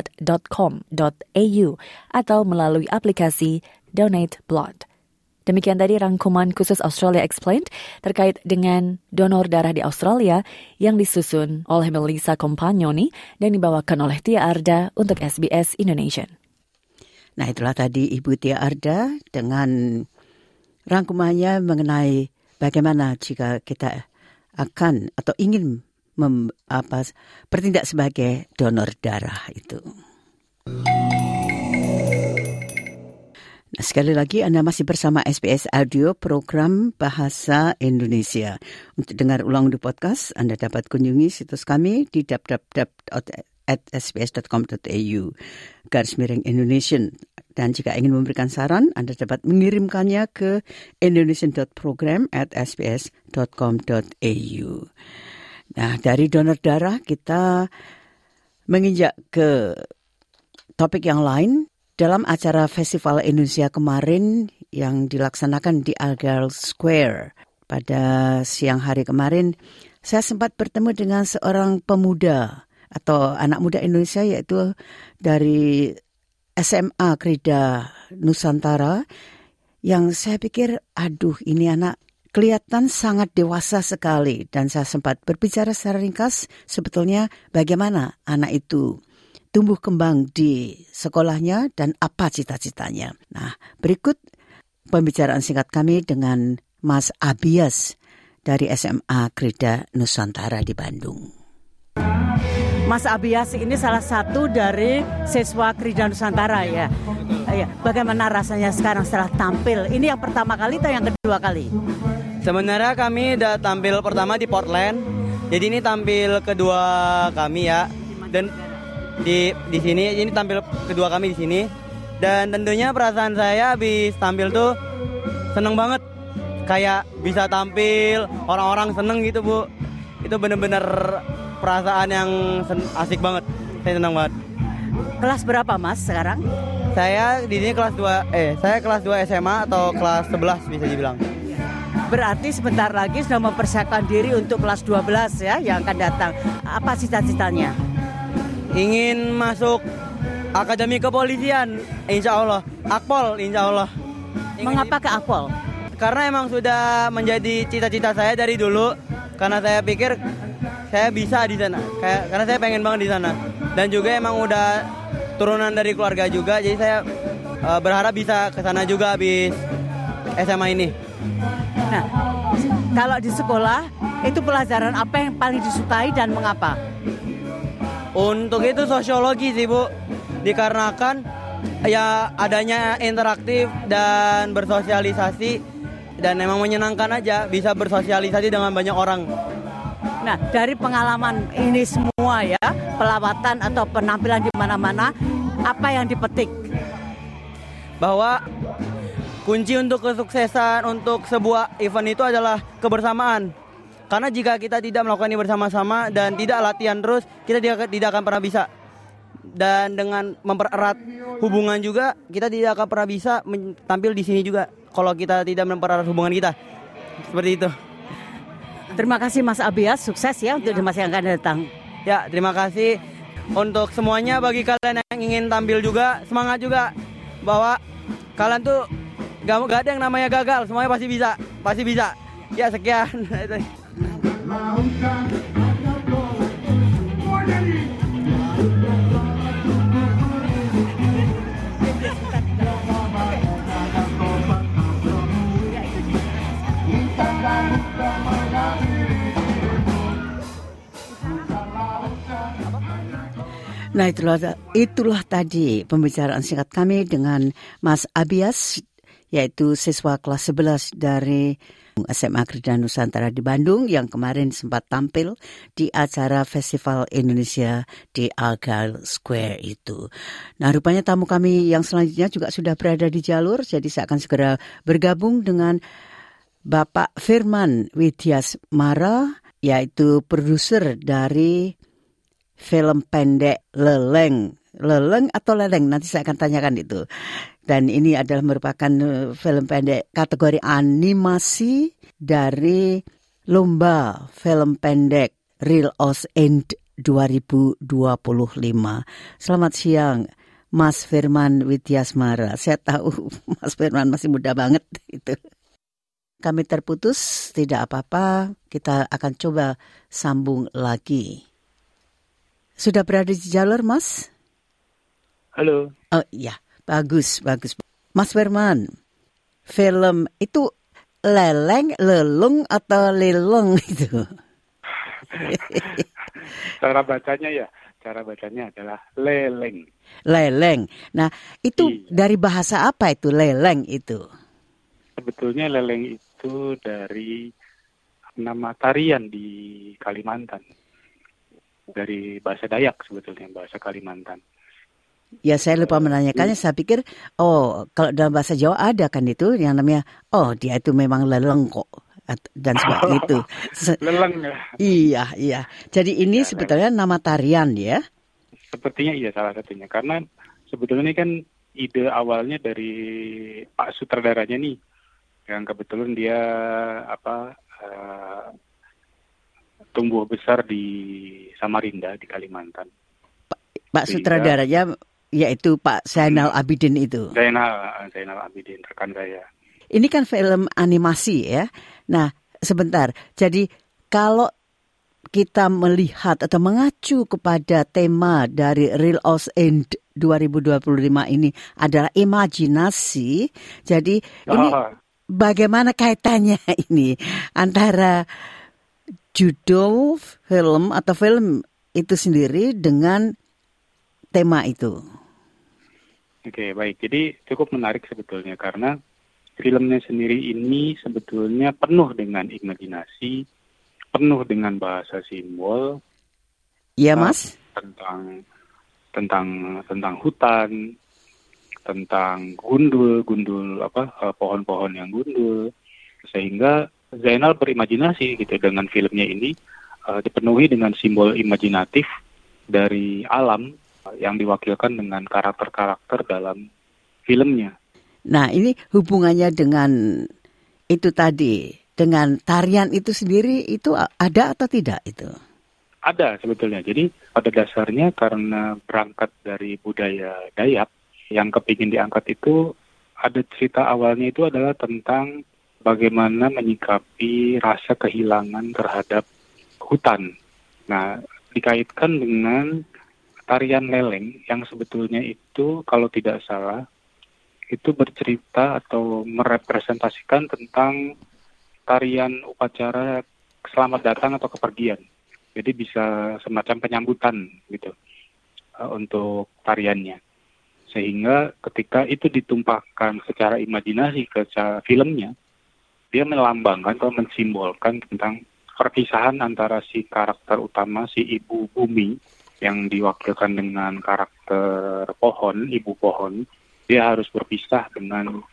lifeblood.com.au atau melalui aplikasi Donate Blood. Demikian tadi rangkuman khusus Australia Explained terkait dengan donor darah di Australia yang disusun oleh Melissa Compagnoni dan dibawakan oleh Tia Arda untuk SBS Indonesia. Nah, itulah tadi Ibu Tia Arda dengan rangkumannya mengenai bagaimana jika kita akan atau ingin bertindak sebagai donor darah itu. Nah, sekali lagi Anda masih bersama SBS Audio program Bahasa Indonesia. Untuk dengar ulang di podcast, Anda dapat kunjungi situs kami di www.sbs.com.au/Indonesian. Dan jika ingin memberikan saran, Anda dapat mengirimkannya ke indonesian.program@sbs.com.au. Nah, dari donor darah kita menginjak ke topik yang lain. Dalam acara Festival Indonesia kemarin yang dilaksanakan di Argyle Square pada siang hari kemarin, saya sempat bertemu dengan seorang pemuda atau anak muda Indonesia, yaitu dari SMA Krida Nusantara, yang saya pikir, aduh, ini anak kelihatan sangat dewasa sekali. Dan saya sempat berbicara secara ringkas sebetulnya bagaimana anak itu tumbuh kembang di sekolahnya dan apa cita-citanya. Nah, berikut pembicaraan singkat kami dengan Mas Abias dari SMA Krida Nusantara di Bandung. Mas Abias ini salah satu dari siswa Krida Nusantara ya. Bagaimana rasanya sekarang setelah tampil? Ini yang pertama kali atau yang kedua kali? Sebenarnya kami udah tampil pertama di Portland. Jadi ini tampil kedua kami ya. Dan di sini ini tampil kedua kami di sini. Dan tentunya perasaan saya habis tampil tuh seneng banget. Kayak bisa tampil, orang-orang seneng gitu, Bu. Itu bener-bener perasaan yang asik banget. Saya senang banget. Kelas berapa, Mas, sekarang? Saya di sini kelas 2 SMA atau kelas 11 bisa dibilang. Berarti sebentar lagi sudah mempersiapkan diri untuk kelas 12 ya yang akan datang. Apa cita-citanya? Ingin masuk Akademi Kepolisian, insya Allah. Akpol, insya Allah. Mengapa ke Akpol? Karena emang sudah menjadi cita-cita saya dari dulu. Karena saya pikir saya bisa di sana. Karena saya pengen banget di sana. Dan juga emang udah turunan dari keluarga juga. Jadi saya berharap bisa ke sana juga habis SMA ini. Nah, kalau di sekolah itu pelajaran apa yang paling disukai dan mengapa? Untuk itu sosiologi sih, Bu. Dikarenakan ya adanya interaktif dan bersosialisasi dan emang menyenangkan aja bisa bersosialisasi dengan banyak orang. Nah, dari pengalaman ini semua ya, pelawatan atau penampilan di mana-mana, apa yang dipetik? Bahwa kunci untuk kesuksesan untuk sebuah event itu adalah kebersamaan. Karena jika kita tidak melakukan ini bersama-sama dan tidak latihan terus, kita tidak akan pernah bisa. Dan dengan mempererat hubungan juga, kita tidak akan pernah bisa tampil di sini juga kalau kita tidak mempererat hubungan kita. Seperti itu. Terima kasih Mas Abias, sukses ya untuk di masa yang akan datang. Ya, terima kasih untuk semuanya. Bagi kalian yang ingin tampil juga, semangat juga. Bahwa kalian tuh gak ada yang namanya gagal, semuanya pasti bisa. Pasti bisa. Ya, sekian. Nah, itulah tadi pembicaraan singkat kami dengan Mas Abias, yaitu siswa kelas 11 dari SMA Krida Nusantara di Bandung yang kemarin sempat tampil di acara Festival Indonesia di Argyle Square itu. Nah, rupanya tamu kami yang selanjutnya juga sudah berada di jalur, jadi saya akan segera bergabung dengan Bapak Firman Widyasmara, yaitu produser dari film pendek Leleng atau Leleng, nanti saya akan tanyakan itu. Dan ini adalah merupakan film pendek kategori animasi dari Lomba Film Pendek Real Oz End 2025. Selamat siang, Mas Firman Widyasmara. Saya tahu Mas Firman masih muda banget itu. Kami terputus, tidak apa-apa, kita akan coba sambung lagi. Sudah berada di jalur, Mas? Halo. Oh iya, bagus. Mas Firman, film itu Leleng, Lelung atau Leleng itu? Cara bacanya adalah Leleng. Leleng. Nah, itu dari bahasa apa itu Leleng itu? Sebetulnya Leleng itu dari nama tarian di Kalimantan. Dari bahasa Dayak sebetulnya, bahasa Kalimantan. Ya, saya lupa menanyakannya. Saya pikir, kalau dalam bahasa Jawa ada kan itu yang namanya, dia itu memang leleng kok. Dan sebagainya itu. Leleng ya? Iya. Jadi ini sebetulnya nama tarian ya? Sepertinya iya salah satunya. Karena sebetulnya ini kan ide awalnya dari Pak sutradaranya nih. Yang kebetulan dia tumbuh besar di Samarinda di Kalimantan. Pak sutradaranya yaitu Pak Zainal Abidin itu. Zainal Abidin, rekan saya. Ini kan film animasi ya. Nah, sebentar. Jadi kalau kita melihat atau mengacu kepada tema dari Real Oz End 2025 ini adalah imajinasi. Jadi ini bagaimana kaitannya ini antara judul film atau film itu sendiri dengan tema itu? Oke, baik. Jadi cukup menarik sebetulnya karena filmnya sendiri ini sebetulnya penuh dengan imajinasi, penuh dengan bahasa simbol. Iya, Mas. Tentang hutan, tentang gundul pohon-pohon yang gundul, sehingga Zainal berimajinasi gitu dengan filmnya ini dipenuhi dengan simbol imajinatif dari alam yang diwakilkan dengan karakter-karakter dalam filmnya. Nah, ini hubungannya dengan itu tadi, dengan tarian itu sendiri itu ada atau tidak itu? Ada sebetulnya. Jadi pada dasarnya karena berangkat dari budaya Dayak, yang kepingin diangkat itu ada cerita awalnya itu adalah tentang bagaimana menyikapi rasa kehilangan terhadap hutan. Nah, dikaitkan dengan tarian Leleng yang sebetulnya itu kalau tidak salah itu bercerita atau merepresentasikan tentang tarian upacara selamat datang atau kepergian. Jadi bisa semacam penyambutan gitu untuk tariannya. Sehingga ketika itu ditumpahkan secara imajinasi ke filmnya, dia melambangkan atau mensimbolkan tentang perpisahan antara si karakter utama, si ibu bumi, yang diwakilkan dengan karakter pohon, ibu pohon. Dia harus berpisah dengan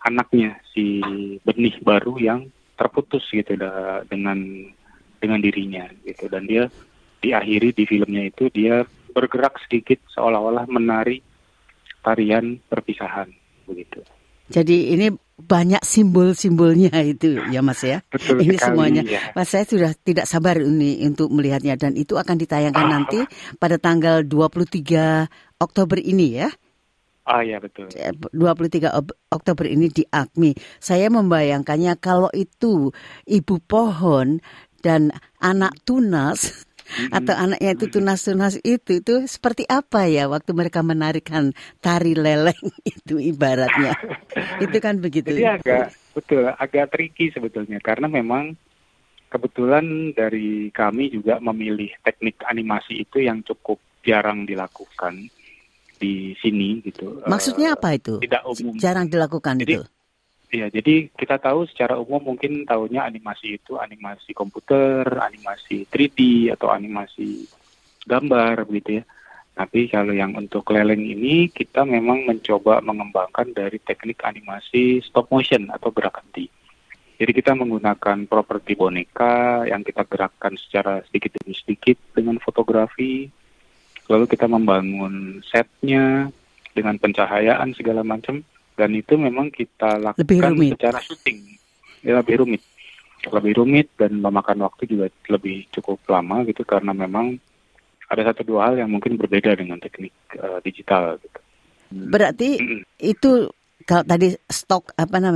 anaknya, si benih baru yang terputus gitu dengan dirinya gitu. Dan dia diakhiri di filmnya itu dia bergerak sedikit seolah-olah menari tarian perpisahan begitu. Jadi ini banyak simbol-simbolnya itu ya Mas ya. Betul ini sekali, semuanya. Ya. Mas, saya sudah tidak sabar ini untuk melihatnya dan itu akan ditayangkan nanti pada tanggal 23 Oktober ini ya. Ya betul. 23 Oktober ini di ACMI. Saya membayangkannya kalau itu ibu pohon dan anak tunas atau anaknya itu tunas-tunas itu seperti apa ya waktu mereka menarikan tari leleng itu ibaratnya. Itu kan begitu. Jadi agak tricky sebetulnya karena memang kebetulan dari kami juga memilih teknik animasi itu yang cukup jarang dilakukan di sini gitu. Maksudnya apa itu? Tidak umum. Jarang dilakukan jadi, itu. Iya, jadi kita tahu secara umum mungkin tahunya animasi itu animasi komputer, animasi 3D atau animasi gambar begitu ya. Tapi kalau yang untuk leleng ini kita memang mencoba mengembangkan dari teknik animasi stop motion atau gerak henti. Jadi kita menggunakan properti boneka yang kita gerakkan secara sedikit demi sedikit dengan fotografi. Lalu kita membangun setnya dengan pencahayaan segala macam. Dan itu memang kita lakukan secara syuting. Ya, lebih rumit dan memakan waktu juga lebih cukup lama gitu karena memang ada 1-2 hal yang mungkin berbeda dengan teknik digital gitu. Berarti itu kalau tadi stop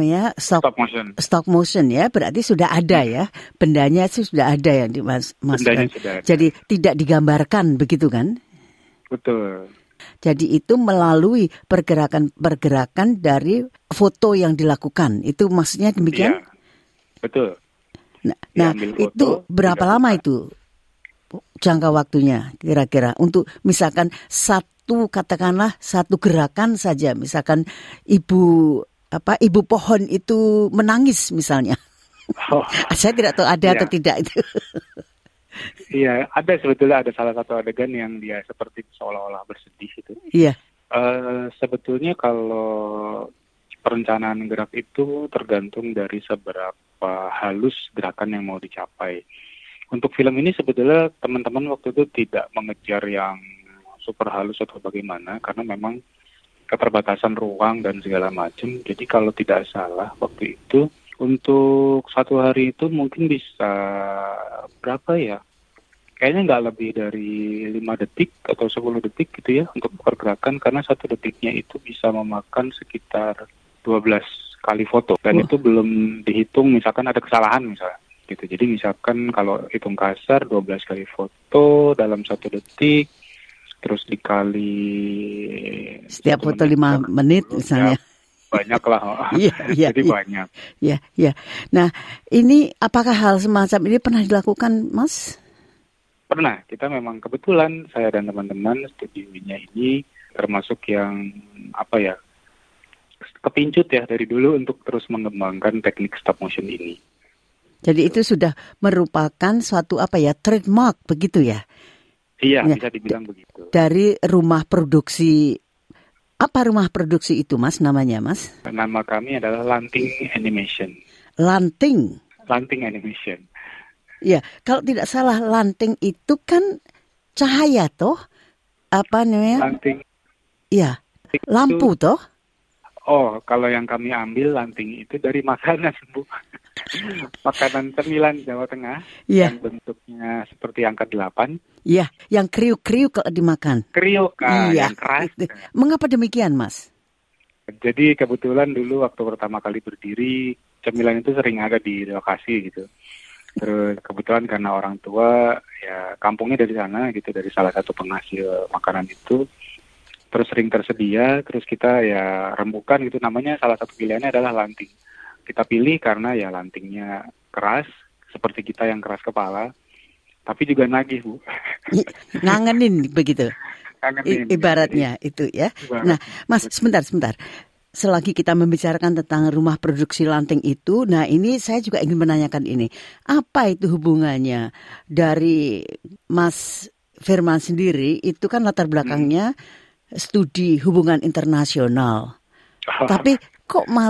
motion ya, berarti sudah ada ya. Bendanya sih sudah ada ya Mas. Jadi tidak digambarkan begitu kan? Betul. Jadi itu melalui pergerakan dari foto yang dilakukan. Itu maksudnya demikian? Iya, betul. Nah itu berapa lama itu jangka waktunya kira-kira untuk misalkan satu gerakan saja, misalkan ibu pohon itu menangis misalnya. Saya tidak tahu ada atau tidak itu. Iya, ada sebetulnya ada salah satu adegan yang dia seperti seolah-olah bersedih itu. Iya. Sebetulnya kalau perencanaan gerak itu tergantung dari seberapa halus gerakan yang mau dicapai. Untuk film ini sebetulnya teman-teman waktu itu tidak mengejar yang super halus atau bagaimana karena memang keterbatasan ruang dan segala macam. Jadi kalau tidak salah waktu itu untuk 1 hari itu mungkin bisa berapa ya? Kayaknya nggak lebih dari 5 detik atau 10 detik gitu ya untuk pergerakan karena 1 detiknya itu bisa memakan sekitar 12 kali foto dan itu belum dihitung misalkan ada kesalahan misalnya gitu. Jadi misalkan kalau hitung kasar 12 kali foto dalam 1 detik terus dikali setiap foto 5 menit misalnya. Banyak lah, jadi banyak. Iya. Nah, ini apakah hal semacam ini pernah dilakukan, Mas? Pernah. Kita memang kebetulan saya dan teman-teman studionya ini termasuk yang kepincut ya dari dulu untuk terus mengembangkan teknik stop motion ini. Jadi itu sudah merupakan suatu trademark begitu ya? Iya, bisa dibilang begitu. Dari rumah produksi. Apa rumah produksi itu, Mas, namanya, Mas? Nama kami adalah Lanting Animation. Lanting Animation. Ya, kalau tidak salah lanting itu kan cahaya toh? Apa namanya? Lanting. Iya, lampu toh? Oh, kalau yang kami ambil lanting itu dari makanan, Bu. Makanan cemilan Jawa Tengah yang bentuknya seperti angka 8. Iya, yang kriuk-kriuk kalau dimakan. Kriuk, yang keras. Mengapa demikian, Mas? Jadi kebetulan dulu waktu pertama kali berdiri, cemilan itu sering ada di lokasi gitu. Terus kebetulan karena orang tua ya kampungnya dari sana gitu, dari salah satu penghasil makanan itu. Terus sering tersedia, terus kita ya rembukan gitu, namanya salah satu pilihannya adalah lanting. Kita pilih karena ya lantingnya keras, seperti kita yang keras kepala, tapi juga nagih, Bu. Ngangenin begitu. Ibaratnya itu ya. Nah, Mas, sebentar. Selagi kita membicarakan tentang rumah produksi lanting itu, nah ini saya juga ingin menanyakan ini. Apa itu hubungannya dari Mas Firman sendiri, itu kan latar belakangnya studi hubungan internasional. Tapi kok malah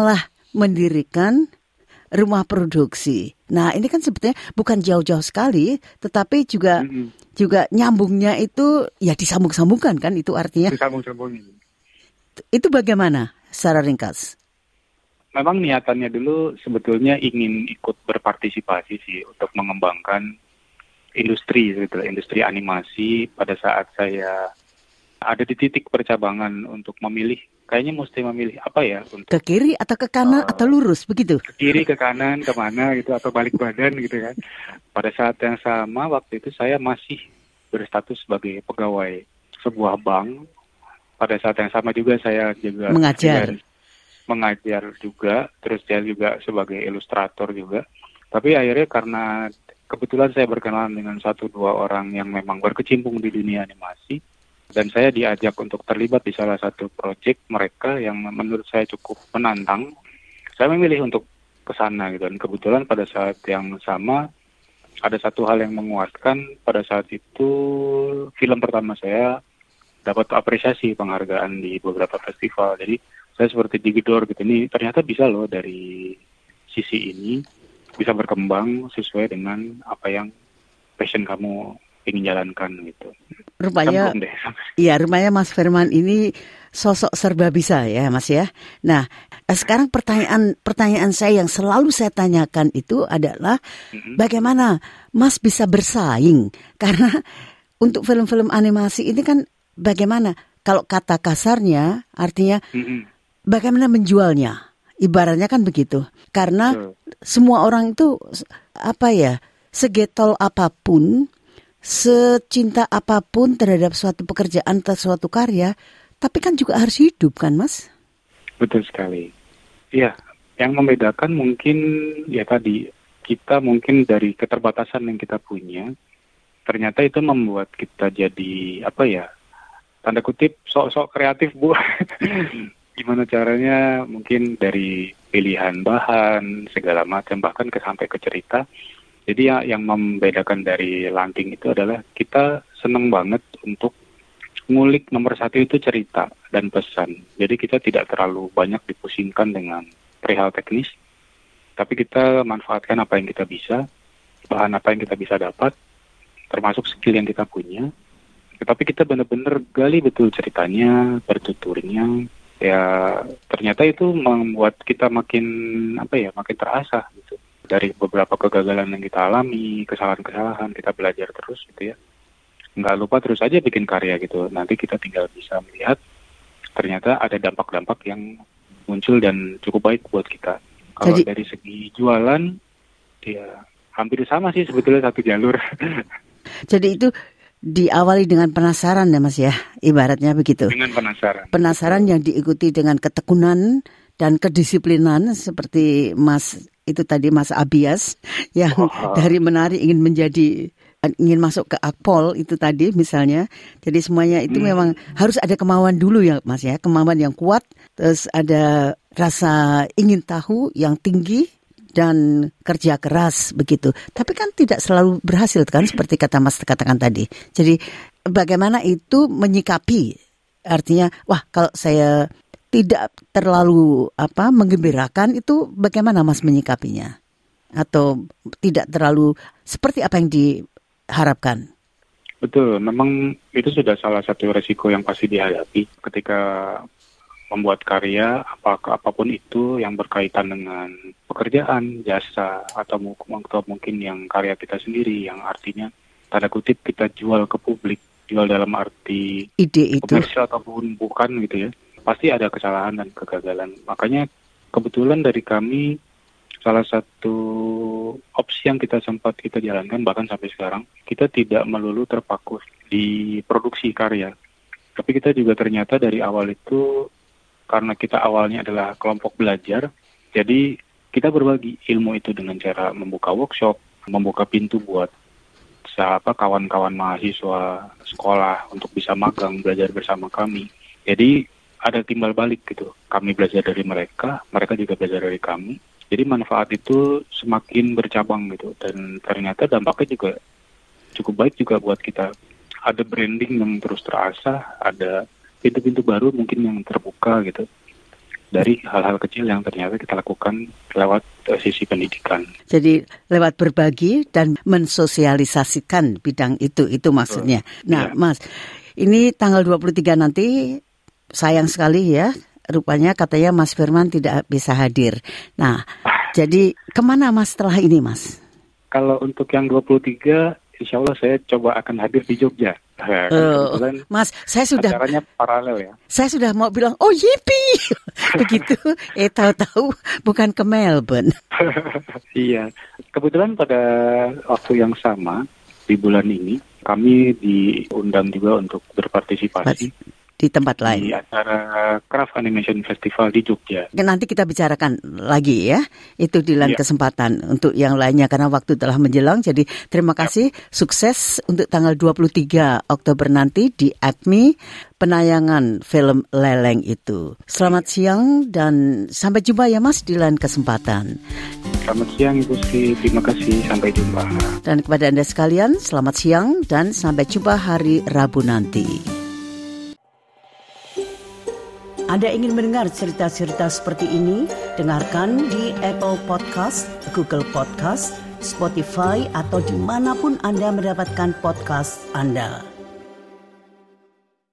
mendirikan rumah produksi. Nah, ini kan sebetulnya bukan jauh-jauh sekali, tetapi juga nyambungnya itu ya disambung-sambungkan kan, itu artinya. Disambung-sambungin. Itu bagaimana secara ringkas? Memang niatannya dulu sebetulnya ingin ikut berpartisipasi sih untuk mengembangkan industri animasi pada saat saya ada di titik percabangan untuk memilih. Kayaknya mesti memilih apa ya? Untuk, ke kiri atau ke kanan atau lurus begitu? Ke kiri, ke kanan, kemana gitu, atau balik badan gitu kan. Pada saat yang sama waktu itu saya masih berstatus sebagai pegawai sebuah bank. Pada saat yang sama juga saya juga mengajar juga, terus saya juga sebagai ilustrator juga. Tapi akhirnya karena kebetulan saya berkenalan dengan 1-2 orang yang memang berkecimpung di dunia animasi, dan saya diajak untuk terlibat di salah satu proyek mereka yang menurut saya cukup menantang. Saya memilih untuk ke sana gitu. Dan kebetulan pada saat yang sama ada satu hal yang menguatkan. Pada saat itu film pertama saya dapat apresiasi penghargaan di beberapa festival. Jadi saya seperti digedor gitu. Ini ternyata bisa loh dari sisi ini bisa berkembang sesuai dengan apa yang passion kamu ingin jalankan gitu. Rupanya Mas Firman ini sosok serba bisa ya Mas ya. Nah, sekarang pertanyaan saya yang selalu saya tanyakan itu adalah bagaimana Mas bisa bersaing? Karena untuk film-film animasi ini kan bagaimana, kalau kata kasarnya artinya bagaimana menjualnya? Ibaratnya kan begitu. Karena semua orang itu segetol apapun, secinta apapun terhadap suatu pekerjaan atau suatu karya, tapi kan juga harus hidup kan Mas? Betul sekali. Iya, yang membedakan mungkin ya tadi, kita mungkin dari keterbatasan yang kita punya, ternyata itu membuat kita jadi tanda kutip sok-sok kreatif Bu. Gimana caranya, mungkin dari pilihan bahan segala macam, bahkan sampai ke cerita. Jadi yang membedakan dari Lanting itu adalah kita senang banget untuk ngulik nomor satu itu cerita dan pesan. Jadi kita tidak terlalu banyak dipusingkan dengan perihal teknis, tapi kita manfaatkan apa yang kita bisa, bahan apa yang kita bisa dapat, termasuk skill yang kita punya. Tetapi kita benar-benar gali betul ceritanya, bertuturnya. Ya ternyata itu membuat kita makin terasah gitu. Dari beberapa kegagalan yang kita alami, kesalahan-kesalahan, kita belajar terus gitu ya. Nggak lupa terus aja bikin karya gitu. Nanti kita tinggal bisa melihat ternyata ada dampak-dampak yang muncul dan cukup baik buat kita. Kalau dari segi jualan, ya hampir sama sih sebetulnya, satu jalur. Jadi itu diawali dengan penasaran ya Mas ya, ibaratnya begitu. Dengan penasaran. Penasaran yang diikuti dengan ketekunan dan kedisiplinan seperti Mas Abias yang dari menari ingin masuk ke akpol itu tadi misalnya. Jadi semuanya itu memang harus ada kemauan dulu ya Mas ya, kemauan yang kuat, terus ada rasa ingin tahu yang tinggi dan kerja keras begitu. Tapi kan tidak selalu berhasil kan, seperti kata Mas katakan tadi. Jadi bagaimana itu menyikapi, artinya kalau saya tidak terlalu menggembirakan, itu bagaimana Mas menyikapinya? Atau tidak terlalu seperti apa yang diharapkan? Betul, memang itu sudah salah satu resiko yang pasti dihadapi ketika membuat karya, apapun itu yang berkaitan dengan pekerjaan, jasa, atau mungkin yang karya kita sendiri, yang artinya tanda kutip kita jual ke publik, jual dalam arti ide itu komersial ataupun bukan gitu ya. Pasti ada kesalahan dan kegagalan. Makanya kebetulan dari kami, salah satu opsi yang kita jalankan bahkan sampai sekarang, kita tidak melulu terpaku di produksi karya. Tapi kita juga ternyata dari awal itu, karena kita awalnya adalah kelompok belajar, jadi kita berbagi ilmu itu dengan cara membuka workshop, membuka pintu buat kawan-kawan mahasiswa sekolah untuk bisa magang, belajar bersama kami. Jadi ada timbal balik gitu. Kami belajar dari mereka, mereka juga belajar dari kami. Jadi manfaat itu semakin bercabang gitu. Dan ternyata dampaknya juga cukup baik juga buat kita. Ada branding yang terus terasa, ada pintu-pintu baru mungkin yang terbuka gitu. dari hal-hal kecil yang ternyata kita lakukan lewat sisi pendidikan. Jadi lewat berbagi dan mensosialisasikan bidang itu maksudnya. Nah, Mas, ini tanggal 23 nanti sayang sekali ya, rupanya katanya Mas Firman tidak bisa hadir. Nah, jadi kemana Mas setelah ini, Mas? Kalau untuk yang 23, insya Allah saya coba akan hadir di Jogja. Mas, saya sudah acaranya paralel ya. Saya sudah mau bilang, oh yipi, begitu. Tahu-tahu bukan ke Melbourne. Iya, kebetulan pada waktu yang sama di bulan ini kami diundang juga untuk berpartisipasi di tempat lain. Di acara Craft Animation Festival di Jogja. Nanti kita bicarakan lagi ya, itu di lain kesempatan untuk yang lainnya karena waktu telah menjelang. Jadi terima kasih, sukses untuk tanggal 23 Oktober nanti di ACMI penayangan film Leleng itu. Selamat siang dan sampai jumpa ya Mas di lain kesempatan. Selamat siang Ibu Sri, terima kasih, sampai jumpa. Dan kepada Anda sekalian, selamat siang dan sampai jumpa hari Rabu nanti. Anda ingin mendengar cerita-cerita seperti ini? Dengarkan di Apple Podcast, Google Podcast, Spotify, atau dimanapun Anda mendapatkan podcast Anda.